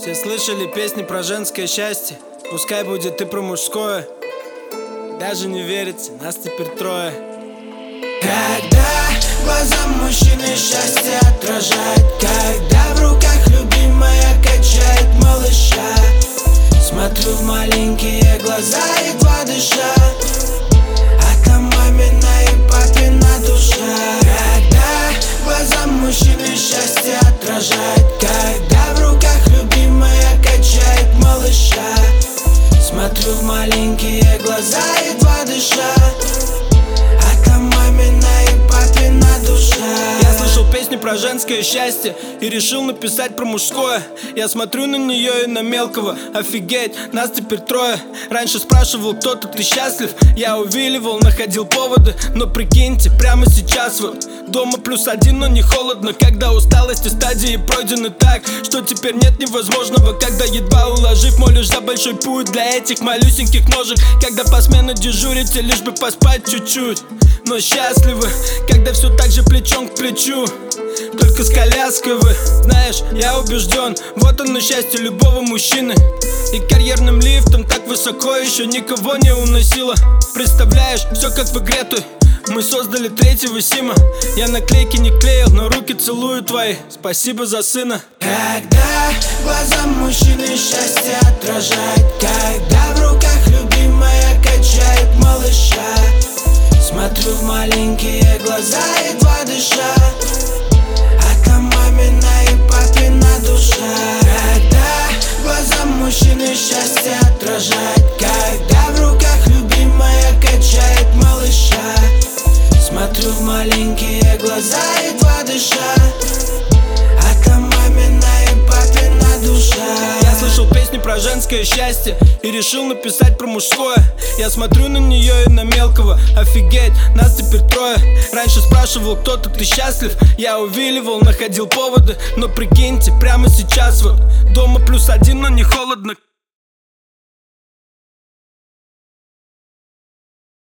Все слышали песни про женское счастье, пускай будет и про мужское. Даже не верится, нас теперь трое. Когда глаза мужчины счастье отражает, когда в руках любимая качает малыша, смотрю в маленькие глаза, едва дыша, а там мамина и папина душа. Когда глаза мужчины счастье отражает, когда в руках любимая качает малыша, смотрю в маленькие глаза, едва дыша, а там мамина и папина душа. Я слышал песню про женское счастье и решил написать про мужское. Я смотрю на нее и на мелкого, офигеть, нас теперь трое. Раньше спрашивал кто-то, ты счастлив? Я увиливал, находил поводы, но прикиньте, прямо сейчас вот дома +1, но не холодно. Когда усталость и стадии пройдены так, что теперь нет невозможного. Когда едва уложив, молишь за большой путь для этих малюсеньких ножек. Когда по смену дежурите, лишь бы поспать чуть-чуть, но счастливы, когда все так же плечом к плечу, только с коляской вы. Знаешь, я убежден, вот оно счастье любого мужчины. И карьерным лифтом так высоко еще никого не уносило. Представляешь, все как в игре той. Мы создали третьего Сима. Я наклейки не клеил, но руки целую твои. Спасибо за сына. Когда глаза мужчины счастье отражает, когда в руках любимая качает малыша, смотрю в маленькие глаза, едва дыша, а там мамина и папина душа. Когда глаза мужчины счастье отражает, когда в руках любимая качает малыша, смотрю в маленькие глаза, едва дыша, а там мамина и папина душа. Я слышал песни про женское счастье и решил написать про мужское. Я смотрю на нее и на мелкого, офигеть, нас теперь трое. Раньше спрашивал кто-то, ты счастлив? Я увиливал, находил поводы, но прикиньте, прямо сейчас вот дома +1, но не холодно.